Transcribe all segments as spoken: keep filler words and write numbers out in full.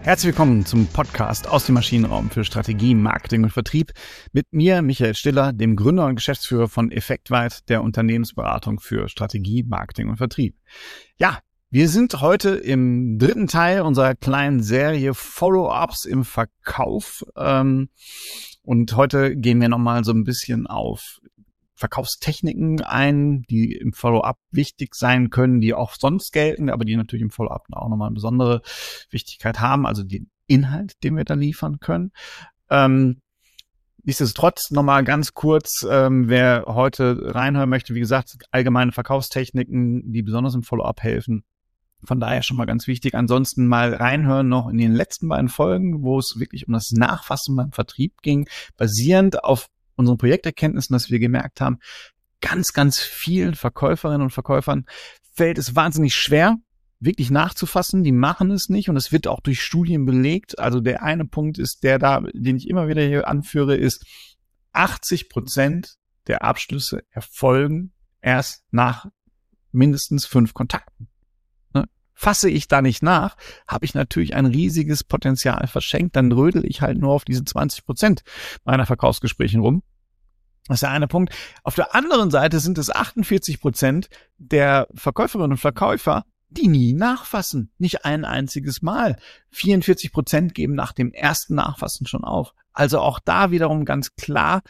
Herzlich willkommen zum Podcast aus dem Maschinenraum für Strategie, Marketing und Vertrieb mit mir, Michael Stiller, dem Gründer und Geschäftsführer von Effektweit, der Unternehmensberatung für Strategie, Marketing und Vertrieb. Ja, wir sind heute im dritten Teil unserer kleinen Serie Follow-ups im Verkauf ähm, und heute gehen wir nochmal so ein bisschen auf Verkaufstechniken ein, die im Follow-up wichtig sein können, die auch sonst gelten, aber die natürlich im Follow-up auch nochmal eine besondere Wichtigkeit haben, also den Inhalt, den wir da liefern können. Ähm, nichtsdestotrotz nochmal ganz kurz, ähm, wer heute reinhören möchte, wie gesagt, allgemeine Verkaufstechniken, die besonders im Follow-up helfen. Von daher schon mal ganz wichtig. Ansonsten mal reinhören noch in den letzten beiden Folgen, wo es wirklich um das Nachfassen beim Vertrieb ging, basierend auf unseren Projekterkenntnissen, dass wir gemerkt haben, ganz, ganz vielen Verkäuferinnen und Verkäufern fällt es wahnsinnig schwer, wirklich nachzufassen. Die machen es nicht und es wird auch durch Studien belegt. Also der eine Punkt ist, der da, den ich immer wieder hier anführe, ist, achtzig Prozent der Abschlüsse erfolgen erst nach mindestens fünf Kontakten. Ne? Fasse ich da nicht nach, habe ich natürlich ein riesiges Potenzial verschenkt, dann rödel ich halt nur auf diese zwanzig Prozent meiner Verkaufsgespräche rum. Das ist der eine Punkt. Auf der anderen Seite sind es achtundvierzig Prozent der Verkäuferinnen und Verkäufer, die nie nachfassen. Nicht ein einziges Mal. vierundvierzig Prozent geben nach dem ersten Nachfassen schon auf. Also auch da wiederum ganz klar,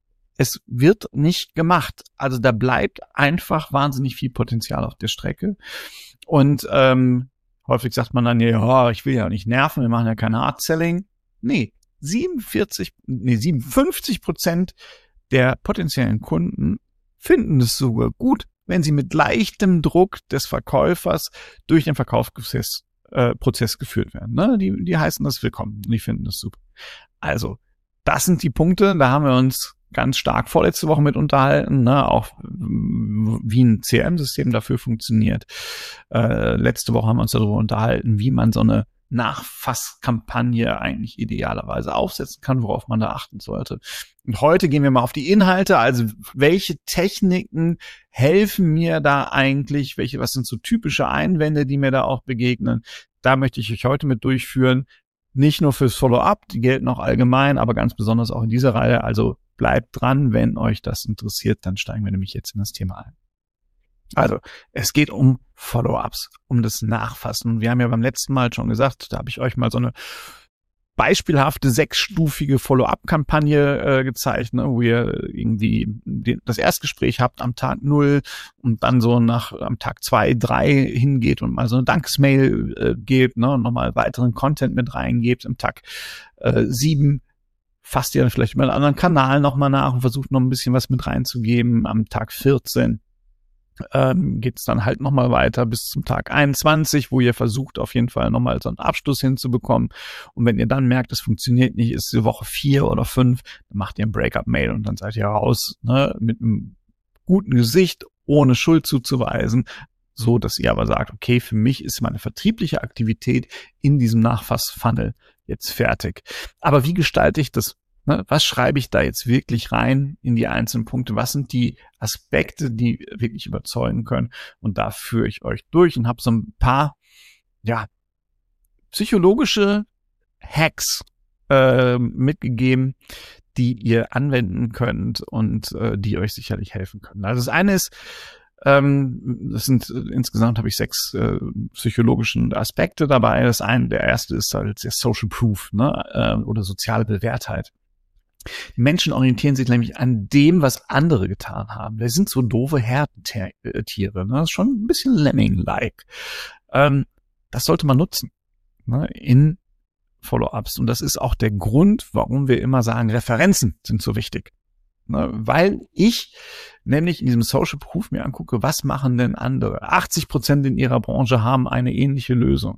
es wird nicht gemacht. Also da bleibt einfach wahnsinnig viel Potenzial auf der Strecke. Und ähm, häufig sagt man dann, ja, ich will ja nicht nerven, wir machen ja kein Hard-Selling. Nee, siebenundvierzig, nee, siebenundfünfzig Prozent der potenziellen Kunden finden es sogar gut, wenn sie mit leichtem Druck des Verkäufers durch den Verkaufsprozess äh, Prozess geführt werden. Ne? Die, die heißen das willkommen und die finden das super. Also, das sind die Punkte, da haben wir uns ganz stark vorletzte Woche mit unterhalten, ne? Auch wie ein C R M-System dafür funktioniert. Äh, letzte Woche haben wir uns darüber unterhalten, wie man so eine Nachfasskampagne eigentlich idealerweise aufsetzen kann, worauf man da achten sollte. Und heute gehen wir mal auf die Inhalte, also welche Techniken helfen mir da eigentlich, welche, was sind so typische Einwände, die mir da auch begegnen. Da möchte ich euch heute mit durchführen, nicht nur fürs Follow-up, die gelten auch allgemein, aber ganz besonders auch in dieser Reihe, also bleibt dran, wenn euch das interessiert, dann steigen wir nämlich jetzt in das Thema ein. Also, es geht um Follow-ups, um das Nachfassen. Wir haben ja beim letzten Mal schon gesagt, da habe ich euch mal so eine beispielhafte sechsstufige Follow-up-Kampagne äh, gezeigt, ne, wo ihr irgendwie den, das Erstgespräch habt am Tag null und dann so nach am Tag zwei, drei hingeht und mal so eine Dankesmail äh, gebt, ne, und nochmal weiteren Content mit reingebt. Am Tag äh, sieben fasst ihr dann vielleicht über einen anderen Kanal nochmal nach und versucht noch ein bisschen was mit reinzugeben. Am Tag vierzehn ähm, geht es dann halt nochmal weiter bis zum Tag einundzwanzig, wo ihr versucht auf jeden Fall nochmal so einen Abschluss hinzubekommen. Und wenn ihr dann merkt, es funktioniert nicht, ist die Woche vier oder fünf, dann macht ihr ein Breakup-Mail und dann seid ihr raus, ne, mit einem guten Gesicht, ohne Schuld zuzuweisen, so dass ihr aber sagt, okay, für mich ist meine vertriebliche Aktivität in diesem Nachfass-Funnel jetzt fertig. Aber wie gestalte ich das? Ne, was schreibe ich da jetzt wirklich rein in die einzelnen Punkte? Was sind die Aspekte, die wirklich überzeugen können? Und da führe ich euch durch und habe so ein paar, ja, psychologische Hacks äh, mitgegeben, die ihr anwenden könnt und äh, die euch sicherlich helfen können. Also das eine ist, ähm, das sind äh, insgesamt habe ich sechs äh, psychologischen Aspekte dabei. Das eine, der erste ist halt der Social Proof, ne, äh, oder soziale Bewährtheit. Die Menschen orientieren sich nämlich an dem, was andere getan haben. Wir sind so doofe Herdentiere, ne? Das ist schon ein bisschen Lemming-like. Ähm, das sollte man nutzen, ne? In Follow-ups. Und das ist auch der Grund, warum wir immer sagen, Referenzen sind so wichtig. Ne? Weil ich nämlich in diesem Social Proof mir angucke, was machen denn andere? achtzig Prozent in ihrer Branche haben eine ähnliche Lösung.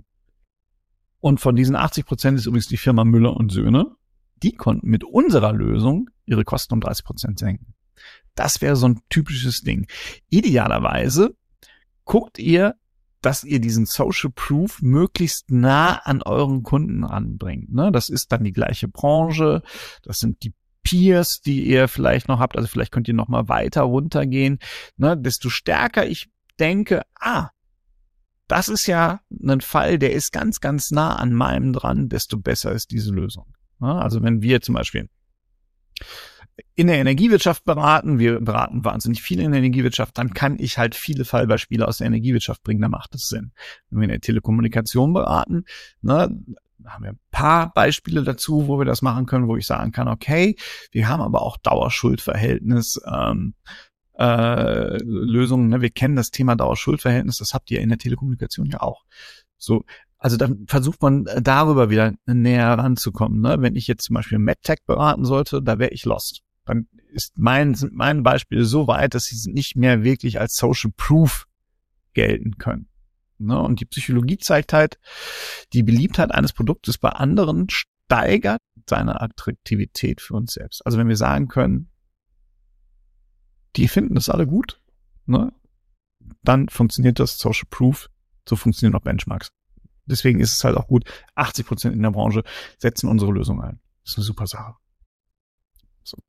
Und von diesen achtzig Prozent ist übrigens die Firma Müller und Söhne. Die konnten mit unserer Lösung ihre Kosten um dreißig Prozent senken. Das wäre so ein typisches Ding. Idealerweise guckt ihr, dass ihr diesen Social Proof möglichst nah an euren Kunden anbringt. Ne? Das ist dann die gleiche Branche, das sind die Peers, die ihr vielleicht noch habt, also vielleicht könnt ihr noch mal weiter runtergehen. Ne? Desto stärker ich denke, ah, das ist ja ein Fall, der ist ganz, ganz nah an meinem dran, desto besser ist diese Lösung. Ja, also wenn wir zum Beispiel in der Energiewirtschaft beraten, wir beraten wahnsinnig viel in der Energiewirtschaft, dann kann ich halt viele Fallbeispiele aus der Energiewirtschaft bringen, da macht es Sinn. Wenn wir in der Telekommunikation beraten, ne, da haben wir ein paar Beispiele dazu, wo wir das machen können, wo ich sagen kann, okay, wir haben aber auch Dauerschuldverhältnis, ähm, äh, Lösungen, ne? Wir kennen das Thema Dauerschuldverhältnis, das habt ihr in der Telekommunikation ja auch. So, also dann versucht man darüber wieder näher ranzukommen. Ne? Wenn ich jetzt zum Beispiel MedTech beraten sollte, da wäre ich lost. Dann ist mein, sind meine Beispiele so weit, dass sie nicht mehr wirklich als Social Proof gelten können. Ne? Und die Psychologie zeigt halt, die Beliebtheit eines Produktes bei anderen steigert seine Attraktivität für uns selbst. Also wenn wir sagen können, die finden das alle gut, ne? Dann funktioniert das Social Proof, so funktionieren auch Benchmarks. Deswegen ist es halt auch gut, achtzig Prozent in der Branche setzen unsere Lösung ein. Das ist eine super Sache. So.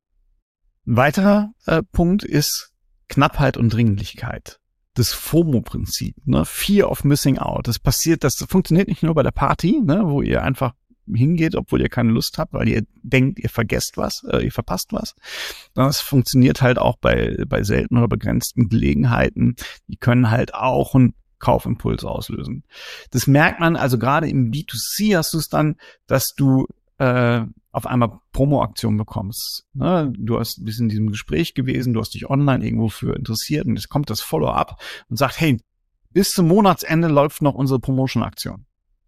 Ein weiterer äh, Punkt ist Knappheit und Dringlichkeit. Das FOMO-Prinzip, ne? Fear of Missing Out. Das passiert, das funktioniert nicht nur bei der Party, ne? Wo ihr einfach hingeht, obwohl ihr keine Lust habt, weil ihr denkt, ihr vergesst was, äh, ihr verpasst was. Das funktioniert halt auch bei bei seltenen oder begrenzten Gelegenheiten. Die können halt auch einen Kaufimpuls auslösen. Das merkt man, also gerade im B zwei C hast du es dann, dass du äh, auf einmal Promo-Aktionen bekommst. Ne? Du hast ein bisschen in diesem Gespräch gewesen, du hast dich online irgendwo für interessiert und jetzt kommt das Follow-up und sagt, hey, bis zum Monatsende läuft noch unsere Promotion-Aktion.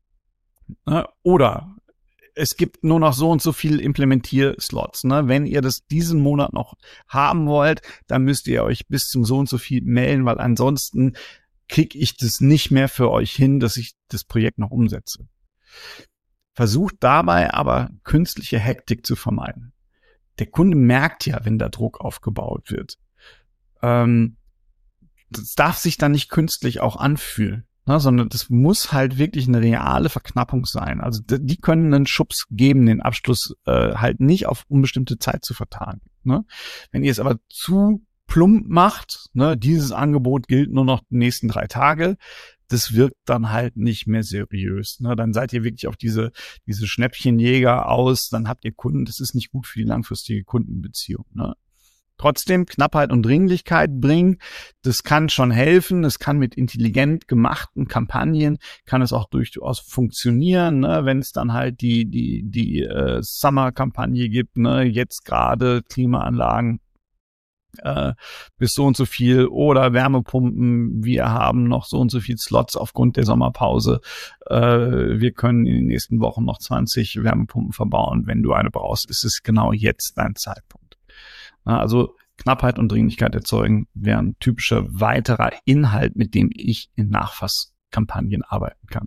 Ne? Oder es gibt nur noch so und so viel Implementierslots. Ne? Wenn ihr das diesen Monat noch haben wollt, dann müsst ihr euch bis zum so und so viel melden, weil ansonsten kriege ich das nicht mehr für euch hin, dass ich das Projekt noch umsetze. Versucht dabei aber künstliche Hektik zu vermeiden. Der Kunde merkt ja, wenn da Druck aufgebaut wird. Ähm, das darf sich dann nicht künstlich auch anfühlen. Ne, sondern das muss halt wirklich eine reale Verknappung sein. Also die können einen Schubs geben, den Abschluss äh, halt nicht auf unbestimmte Zeit zu vertagen. Ne? Wenn ihr es aber zu plump macht, ne, dieses Angebot gilt nur noch die nächsten drei Tage, das wirkt dann halt nicht mehr seriös. Ne? Dann seid ihr wirklich auf diese diese Schnäppchenjäger aus, dann habt ihr Kunden, das ist nicht gut für die langfristige Kundenbeziehung. Ne? Trotzdem Knappheit und Dringlichkeit bringen, das kann schon helfen, es kann mit intelligent gemachten Kampagnen, kann es auch durchaus funktionieren, ne? Wenn es dann halt die die die äh, Summer-Kampagne gibt, ne? Jetzt gerade Klimaanlagen äh, bis so und so viel oder Wärmepumpen, wir haben noch so und so viel Slots aufgrund der Sommerpause, äh, wir können in den nächsten Wochen noch zwanzig Wärmepumpen verbauen, wenn du eine brauchst, ist es genau jetzt dein Zeitpunkt. Also Knappheit und Dringlichkeit erzeugen wäre ein typischer weiterer Inhalt, mit dem ich in Nachfasskampagnen arbeiten kann.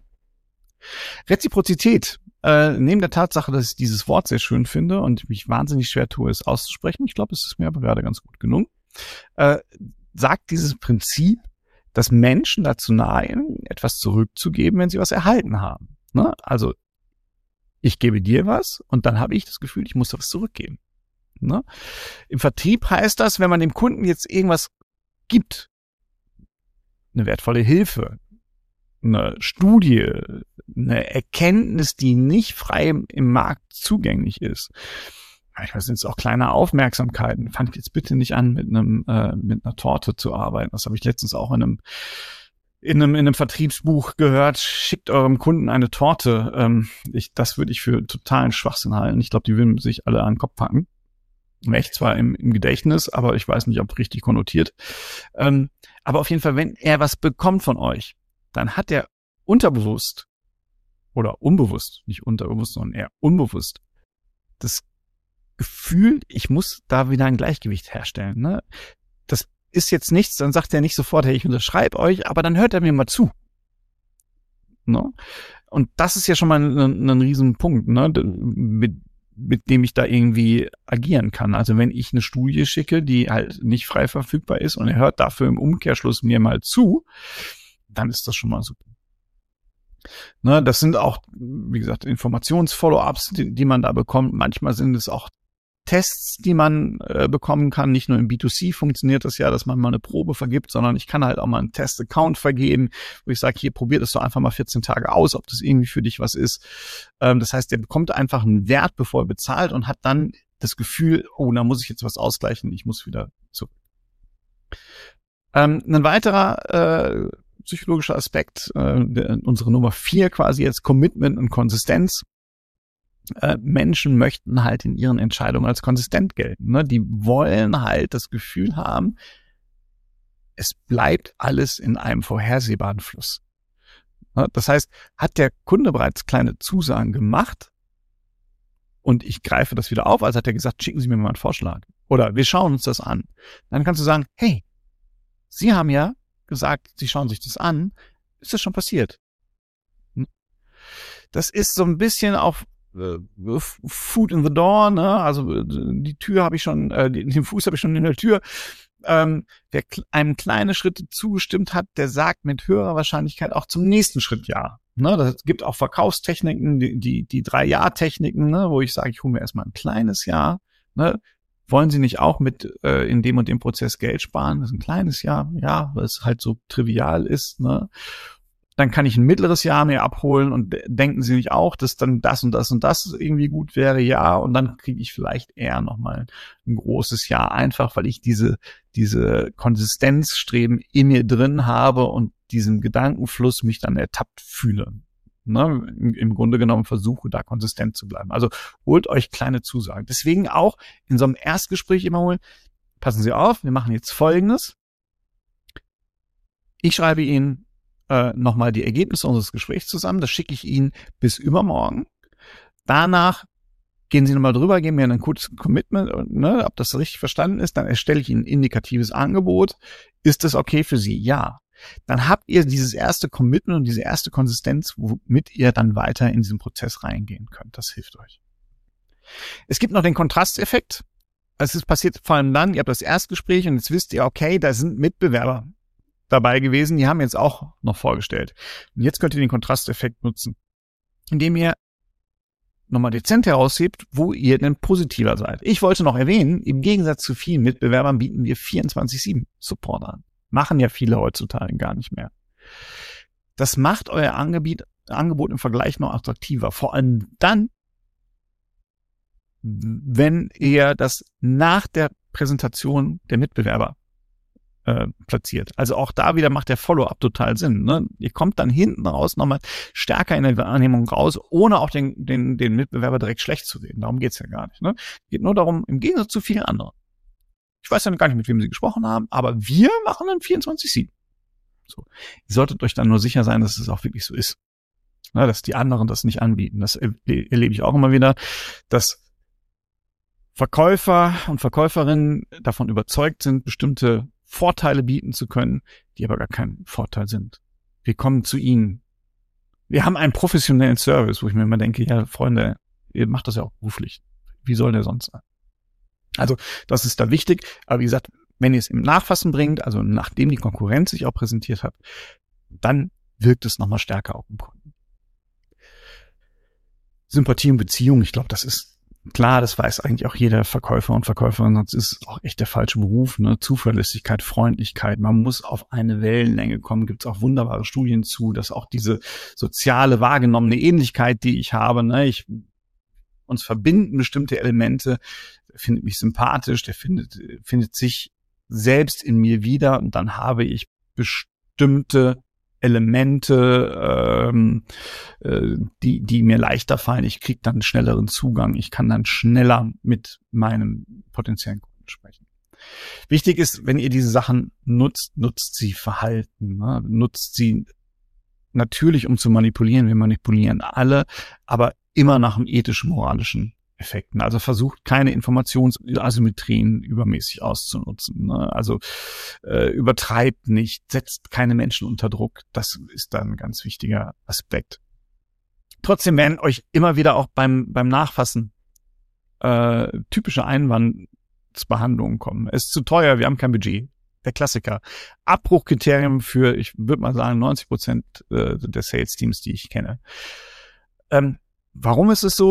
Reziprozität. Äh, neben der Tatsache, dass ich dieses Wort sehr schön finde und mich wahnsinnig schwer tue, es auszusprechen, ich glaube, es ist mir aber gerade ganz gut gelungen, äh, sagt dieses Prinzip, dass Menschen dazu neigen, etwas zurückzugeben, wenn sie was erhalten haben. Ne? Also ich gebe dir was und dann habe ich das Gefühl, ich muss was zurückgeben. Ne? Im Vertrieb heißt das, wenn man dem Kunden jetzt irgendwas gibt, eine wertvolle Hilfe, eine Studie, eine Erkenntnis, die nicht frei im Markt zugänglich ist. Manchmal sind es auch kleine Aufmerksamkeiten. Fangt jetzt bitte nicht an, mit einem äh, mit einer Torte zu arbeiten. Das habe ich letztens auch in einem in einem in einem Vertriebsbuch gehört. Schickt eurem Kunden eine Torte. Ähm, ich, das würde ich für totalen Schwachsinn halten. Ich glaube, die würden sich alle an den Kopf packen. Echt zwar im, im Gedächtnis, aber ich weiß nicht, ob richtig konnotiert. Ähm, aber auf jeden Fall, wenn er was bekommt von euch, dann hat er unterbewusst oder unbewusst, nicht unterbewusst, sondern eher unbewusst, das Gefühl, ich muss da wieder ein Gleichgewicht herstellen. Ne? Das ist jetzt nichts, dann sagt er nicht sofort, hey, ich unterschreibe euch, aber dann hört er mir mal zu. Ne? Und das ist ja schon mal ein, ein Riesenpunkt, ne? mit mit dem ich da irgendwie agieren kann. Also wenn ich eine Studie schicke, die halt nicht frei verfügbar ist und er hört dafür im Umkehrschluss mir mal zu, dann ist das schon mal super. Ne, das sind auch, wie gesagt, Informations-Follow-ups, die, die man da bekommt. Manchmal sind es auch Tests, die man äh, bekommen kann. Nicht nur im B zwei C funktioniert das ja, dass man mal eine Probe vergibt, sondern ich kann halt auch mal einen Test-Account vergeben, wo ich sage, hier, probier das doch einfach mal vierzehn Tage aus, ob das irgendwie für dich was ist. Ähm, das heißt, der bekommt einfach einen Wert, bevor er bezahlt und hat dann das Gefühl, oh, da muss ich jetzt was ausgleichen, ich muss wieder zurück. Ähm, ein weiterer äh, psychologischer Aspekt, äh, der, unsere Nummer vier quasi jetzt, Commitment und Konsistenz. Äh, Menschen möchten halt in ihren Entscheidungen als konsistent gelten. Ne? Die wollen halt das Gefühl haben, es bleibt alles in einem vorhersehbaren Fluss. Ne? Das heißt, hat der Kunde bereits kleine Zusagen gemacht und ich greife das wieder auf, also hat er gesagt, schicken Sie mir mal einen Vorschlag oder wir schauen uns das an. Dann kannst du sagen, hey, Sie haben ja gesagt, Sie schauen sich das an. Ist das schon passiert? Das ist so ein bisschen auf Foot in the door, ne? Also die Tür habe ich schon, äh, den Fuß habe ich schon in der Tür. Ähm, wer einem kleine Schritte zugestimmt hat, der sagt mit höherer Wahrscheinlichkeit auch zum nächsten Schritt ja. Ne? Das gibt auch Verkaufstechniken, die die, die Drei-Jahr-Techniken, ne? Wo ich sage, ich hole mir erstmal ein kleines Jahr. Ne? Wollen Sie nicht auch mit äh, in dem und dem Prozess Geld sparen? Das ist ein kleines Jahr, ja, weil es halt so trivial ist, ne? Dann kann ich ein mittleres Jahr mir abholen und denken Sie nicht auch, dass dann das und das und das irgendwie gut wäre? Ja, und dann kriege ich vielleicht eher nochmal ein großes Jahr, einfach weil ich diese diese Konsistenzstreben in mir drin habe und diesen Gedankenfluss mich dann ertappt fühle. Ne? Im, Im Grunde genommen versuche, da konsistent zu bleiben. Also holt euch kleine Zusagen. Deswegen auch in so einem Erstgespräch immer holen, passen Sie auf, wir machen jetzt Folgendes. Ich schreibe Ihnen Äh, nochmal die Ergebnisse unseres Gesprächs zusammen. Das schicke ich Ihnen bis übermorgen. Danach gehen Sie nochmal drüber, geben mir ein kurzes Commitment, ne, ob das richtig verstanden ist. Dann erstelle ich Ihnen ein indikatives Angebot. Ist das okay für Sie? Ja. Dann habt ihr dieses erste Commitment und diese erste Konsistenz, womit ihr dann weiter in diesen Prozess reingehen könnt. Das hilft euch. Es gibt noch den Kontrasteffekt. Es ist passiert vor allem dann, ihr habt das Erstgespräch und jetzt wisst ihr, okay, da sind Mitbewerber dabei gewesen, die haben jetzt auch noch vorgestellt. Und jetzt könnt ihr den Kontrasteffekt nutzen, indem ihr nochmal dezent heraushebt, wo ihr denn positiver seid. Ich wollte noch erwähnen, im Gegensatz zu vielen Mitbewerbern bieten wir vierundzwanzig sieben Support an. Machen ja viele heutzutage gar nicht mehr. Das macht euer Angebot, Angebot im Vergleich noch attraktiver. Vor allem dann, wenn ihr das nach der Präsentation der Mitbewerber Äh, platziert. Also auch da wieder macht der Follow-up total Sinn. Ne? Ihr kommt dann hinten raus nochmal stärker in der Wahrnehmung raus, ohne auch den, den, den Mitbewerber direkt schlecht zu reden. Darum geht's ja gar nicht. Ne? Geht nur darum, im Gegensatz zu vielen anderen. Ich weiß ja gar nicht, mit wem Sie gesprochen haben, aber wir machen dann vierundzwanzig sieben. So. Ihr solltet euch dann nur sicher sein, dass es auch wirklich so ist. Ne? Dass die anderen das nicht anbieten. Das erlebe ich auch immer wieder, dass Verkäufer und Verkäuferinnen davon überzeugt sind, bestimmte Vorteile bieten zu können, die aber gar kein Vorteil sind. Wir kommen zu Ihnen. Wir haben einen professionellen Service, wo ich mir immer denke, ja, Freunde, ihr macht das ja auch beruflich. Wie soll der sonst sein? Also, das ist da wichtig. Aber wie gesagt, wenn ihr es im Nachfassen bringt, also nachdem die Konkurrenz sich auch präsentiert hat, dann wirkt es nochmal stärker auf den Kunden. Sympathie und Beziehung, ich glaube, das ist klar, das weiß eigentlich auch jeder Verkäufer und Verkäuferin, sonst ist es auch echt der falsche Beruf, ne? Zuverlässigkeit, Freundlichkeit, man muss auf eine Wellenlänge kommen, gibt es auch wunderbare Studien zu, dass auch diese soziale, wahrgenommene Ähnlichkeit, die ich habe, ne? ich, uns verbinden bestimmte Elemente, der findet mich sympathisch, der findet, findet sich selbst in mir wieder und dann habe ich bestimmte Elemente, ähm, äh, die die mir leichter fallen. Ich kriege dann einen schnelleren Zugang. Ich kann dann schneller mit meinem potenziellen Kunden sprechen. Wichtig ist, wenn ihr diese Sachen nutzt, nutzt sie Verhalten. Ne? Nutzt sie natürlich, um zu manipulieren. Wir manipulieren alle, aber immer nach dem ethisch-moralischen Effekten. Also versucht keine Informationsasymmetrien übermäßig auszunutzen. Ne? Also äh, übertreibt nicht, setzt keine Menschen unter Druck. Das ist dann ein ganz wichtiger Aspekt. Trotzdem werden euch immer wieder auch beim beim Nachfassen äh, typische Einwandsbehandlungen kommen. Es ist zu teuer, wir haben kein Budget. Der Klassiker. Abbruchkriterium für, ich würde mal sagen, neunzig Prozent äh, der Sales-Teams, die ich kenne. Ähm, warum ist es so?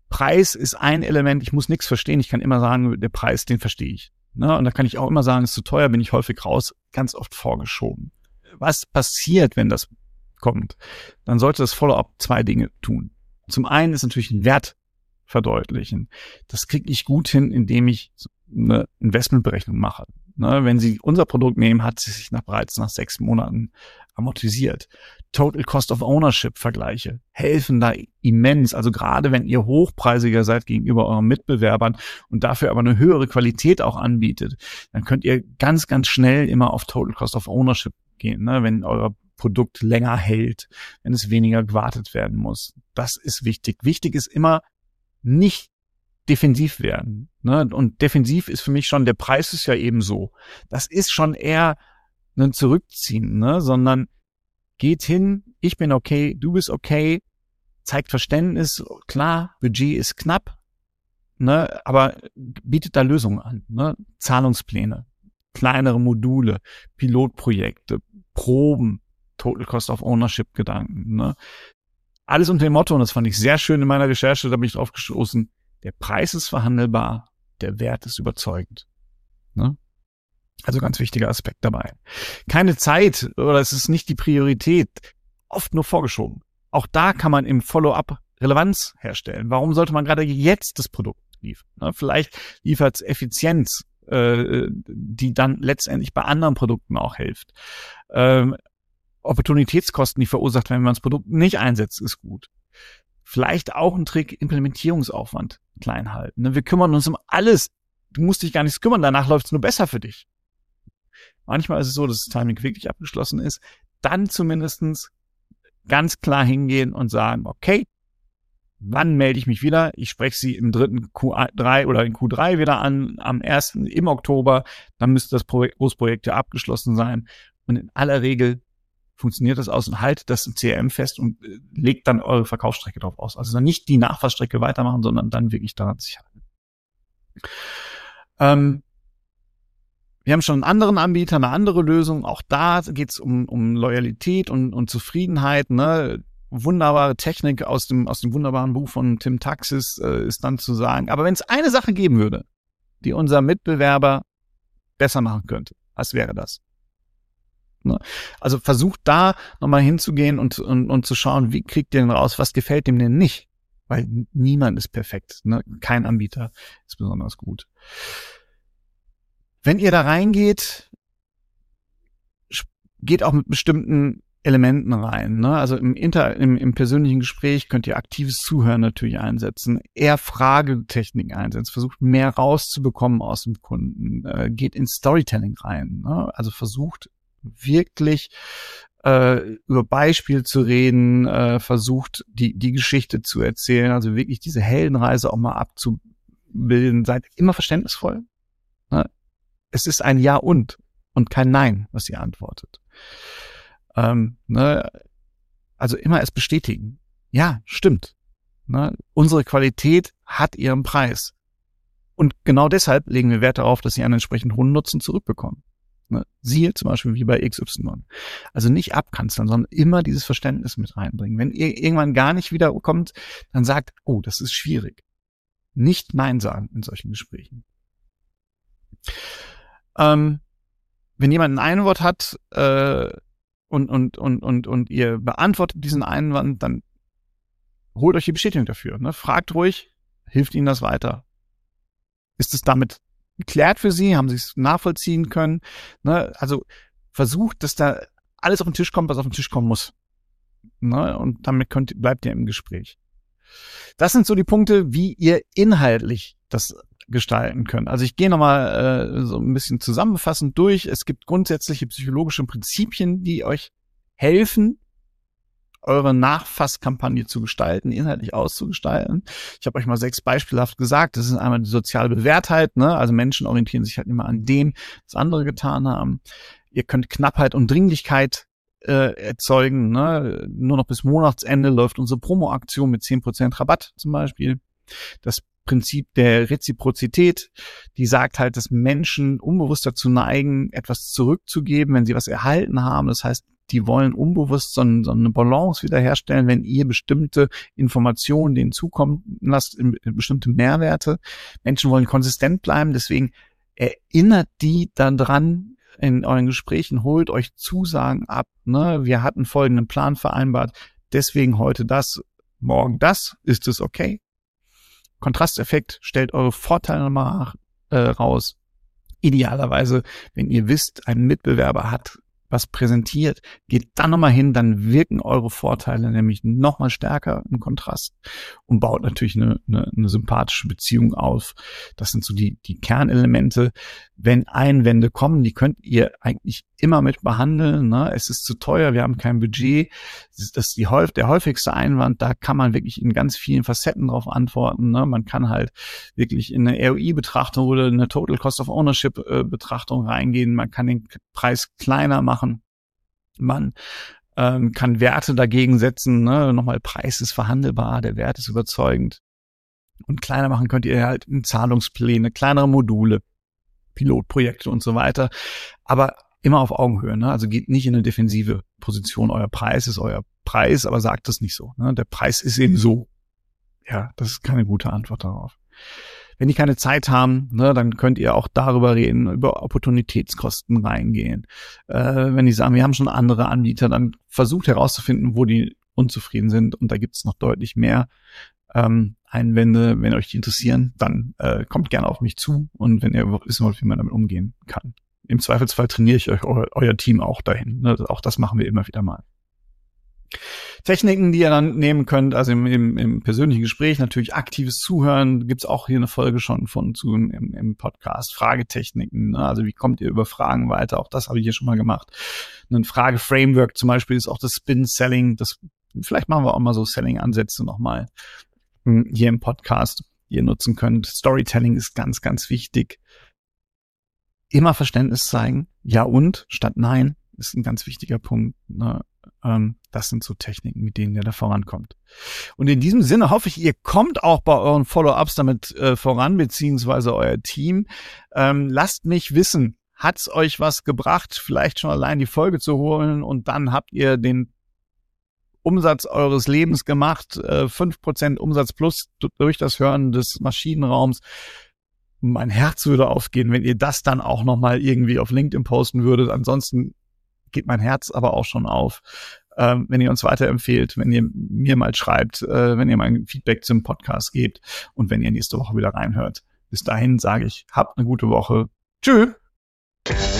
Preis ist ein Element, ich muss nichts verstehen, ich kann immer sagen, der Preis, den verstehe ich. Ne? Und da kann ich auch immer sagen, es ist zu teuer, bin ich häufig raus, ganz oft vorgeschoben. Was passiert, wenn das kommt? Dann sollte das Follow-up zwei Dinge tun. Zum einen ist natürlich ein Wert verdeutlichen. Das kriege ich gut hin, indem ich eine Investmentberechnung mache. Ne, wenn Sie unser Produkt nehmen, hat es sich nach, bereits nach sechs Monaten amortisiert. Total Cost of Ownership Vergleiche helfen da immens. Also gerade wenn ihr hochpreisiger seid gegenüber euren Mitbewerbern und dafür aber eine höhere Qualität auch anbietet, dann könnt ihr ganz, ganz schnell immer auf Total Cost of Ownership gehen, ne, wenn euer Produkt länger hält, wenn es weniger gewartet werden muss. Das ist wichtig. Wichtig ist immer nicht defensiv werden. Ne? Und defensiv ist für mich schon, der Preis ist ja eben so. Das ist schon eher ein Zurückziehen, ne? Sondern geht hin, ich bin okay, du bist okay, zeigt Verständnis, klar, Budget ist knapp, ne? Aber bietet da Lösungen an, ne? Zahlungspläne, kleinere Module, Pilotprojekte, Proben, Total Cost of Ownership Gedanken, ne? Alles unter dem Motto, und das fand ich sehr schön in meiner Recherche, da bin ich drauf gestoßen, der Preis ist verhandelbar, der Wert ist überzeugend. Ne? Also ganz wichtiger Aspekt dabei. Keine Zeit oder es ist nicht die Priorität, oft nur vorgeschoben. Auch da kann man im Follow-up Relevanz herstellen. Warum sollte man gerade jetzt das Produkt liefern? Ne? Vielleicht liefert es Effizienz, äh, die dann letztendlich bei anderen Produkten auch hilft. Ähm, Opportunitätskosten, die verursacht werden, wenn man das Produkt nicht einsetzt, ist gut. Vielleicht auch ein Trick, Implementierungsaufwand klein halten. Wir kümmern uns um alles. Du musst dich gar nichts kümmern, danach läuft es nur besser für dich. Manchmal ist es so, dass das Timing wirklich abgeschlossen ist. Dann zumindestens ganz klar hingehen und sagen, okay, wann melde ich mich wieder? Ich spreche Sie im dritten Q drei oder in Q drei wieder an, am ersten im Oktober. Dann müsste das Projekt, Großprojekt ja abgeschlossen sein. Und in aller Regel funktioniert das aus und haltet das im C R M fest und äh, legt dann eure Verkaufsstrecke drauf aus. Also dann nicht die Nachfassstrecke weitermachen, sondern dann wirklich daran sich halten. Ähm, wir haben schon einen anderen Anbieter, eine andere Lösung. Auch da geht es um, um Loyalität und, und Zufriedenheit. Ne? Wunderbare Technik aus dem, aus dem wunderbaren Buch von Tim Taxis äh, ist dann zu sagen. Aber wenn es eine Sache geben würde, die unser Mitbewerber besser machen könnte, was wäre das? Also versucht da nochmal hinzugehen und, und, und zu schauen, wie kriegt ihr denn raus, was gefällt dem denn nicht? Weil niemand ist perfekt, ne? Kein Anbieter ist besonders gut. Wenn ihr da reingeht, geht auch mit bestimmten Elementen rein. Ne? Also im, Inter, im, im persönlichen Gespräch könnt ihr aktives Zuhören natürlich einsetzen, eher Fragetechniken einsetzen, versucht mehr rauszubekommen aus dem Kunden, äh, geht ins Storytelling rein. Ne? Also versucht wirklich äh, über Beispiel zu reden, äh, versucht die die Geschichte zu erzählen, also wirklich diese Heldenreise auch mal abzubilden. Seid immer verständnisvoll. Ne? Es ist ein Ja und und kein Nein, was ihr antwortet. Ähm, ne? Also immer es bestätigen. Ja, stimmt. Ne? Unsere Qualität hat ihren Preis. Und genau deshalb legen wir Wert darauf, dass sie einen entsprechend hohen Nutzen zurückbekommen. Ne? Siehe zum Beispiel wie bei X Y. Also nicht abkanzeln, sondern immer dieses Verständnis mit reinbringen. Wenn ihr irgendwann gar nicht wiederkommt, dann sagt, oh, das ist schwierig. Nicht Nein sagen in solchen Gesprächen. Ähm, wenn jemand ein Einwand hat äh, und, und, und, und, und ihr beantwortet diesen Einwand, dann holt euch die Bestätigung dafür. Ne? Fragt ruhig, hilft Ihnen das weiter? Ist es damit geklärt für Sie? Haben Sie es nachvollziehen können? Ne? Also versucht, dass da alles auf den Tisch kommt, was auf den Tisch kommen muss. Ne? Und damit könnt, bleibt ihr im Gespräch. Das sind so die Punkte, wie ihr inhaltlich das gestalten könnt. Also ich gehe nochmal äh, so ein bisschen zusammenfassend durch. Es gibt grundsätzliche psychologische Prinzipien, die euch helfen, eure Nachfasskampagne zu gestalten, inhaltlich auszugestalten. Ich habe euch mal sechs beispielhaft gesagt. Das ist einmal die soziale Bewährtheit, ne? Also Menschen orientieren sich halt immer an dem, was andere getan haben. Ihr könnt Knappheit und Dringlichkeit äh, erzeugen, ne? Nur noch bis Monatsende läuft unsere Promo-Aktion mit zehn Prozent Rabatt zum Beispiel. Das Prinzip der Reziprozität, die sagt halt, dass Menschen unbewusst dazu neigen, etwas zurückzugeben, wenn sie was erhalten haben. Das heißt, die wollen unbewusst so eine Balance wiederherstellen, wenn ihr bestimmte Informationen denen zukommen lasst, bestimmte Mehrwerte. Menschen wollen konsistent bleiben, deswegen erinnert die dann dran in euren Gesprächen, holt euch Zusagen ab. Ne? Wir hatten folgenden Plan vereinbart, deswegen heute das, morgen das. Ist es okay? Kontrasteffekt, stellt eure Vorteile nochmal äh, raus. Idealerweise, wenn ihr wisst, ein Mitbewerber hat was präsentiert, geht dann nochmal hin, dann wirken eure Vorteile nämlich nochmal stärker im Kontrast und baut natürlich eine, eine, eine sympathische Beziehung auf. Das sind so die, die Kernelemente. Wenn Einwände kommen, die könnt ihr eigentlich immer mit behandeln. Ne? Es ist zu teuer, wir haben kein Budget. Das ist die, der häufigste Einwand, da kann man wirklich in ganz vielen Facetten drauf antworten. Ne? Man kann halt wirklich in eine R O I-Betrachtung oder eine Total Cost of Ownership-Betrachtung reingehen. Man kann den Preis kleiner machen. Man ähm, kann Werte dagegen setzen. Ne? Nochmal, Preis ist verhandelbar, der Wert ist überzeugend. Und kleiner machen könnt ihr halt in Zahlungspläne, kleinere Module, Pilotprojekte und so weiter. Aber immer auf Augenhöhe. Ne? Also geht nicht in eine defensive Position. Euer Preis ist euer Preis, aber sagt es nicht so. Ne? Der Preis ist eben so. Ja, das ist keine gute Antwort darauf. Wenn die keine Zeit haben, ne, dann könnt ihr auch darüber reden, über Opportunitätskosten reingehen. Äh, wenn die sagen, wir haben schon andere Anbieter, dann versucht herauszufinden, wo die unzufrieden sind. Und da gibt es noch deutlich mehr ähm, Einwände. Wenn euch die interessieren, dann äh, kommt gerne auf mich zu. Und wenn ihr wissen wollt, wie man damit umgehen kann. Im Zweifelsfall trainiere ich euch eu- euer Team auch dahin. Ne? Auch das machen wir immer wieder mal. Techniken, die ihr dann nehmen könnt, also im, im, im persönlichen Gespräch, natürlich aktives Zuhören, gibt's auch hier eine Folge schon von zu im, im Podcast, Fragetechniken, ne? Also wie kommt ihr über Fragen weiter, auch das habe ich hier schon mal gemacht. Ein Frage-Framework zum Beispiel ist auch das Spin-Selling, das, vielleicht machen wir auch mal so Selling-Ansätze nochmal hier im Podcast, die ihr nutzen könnt. Storytelling ist ganz, ganz wichtig. Immer Verständnis zeigen, ja und statt nein, ist ein ganz wichtiger Punkt, ne? Das sind so Techniken, mit denen ihr da vorankommt. Und in diesem Sinne hoffe ich, ihr kommt auch bei euren Follow-ups damit äh, voran, beziehungsweise euer Team. Ähm, lasst mich wissen, hat's euch was gebracht, vielleicht schon allein die Folge zu holen und dann habt ihr den Umsatz eures Lebens gemacht, äh, fünf Prozent Umsatz plus durch das Hören des Maschinenraums. Mein Herz würde aufgehen, wenn ihr das dann auch nochmal irgendwie auf LinkedIn posten würdet. Ansonsten geht mein Herz aber auch schon auf, ähm, wenn ihr uns weiterempfehlt, wenn ihr mir mal schreibt, äh, wenn ihr mal ein Feedback zum Podcast gebt und wenn ihr nächste Woche wieder reinhört. Bis dahin sage ich, habt eine gute Woche. Tschüss.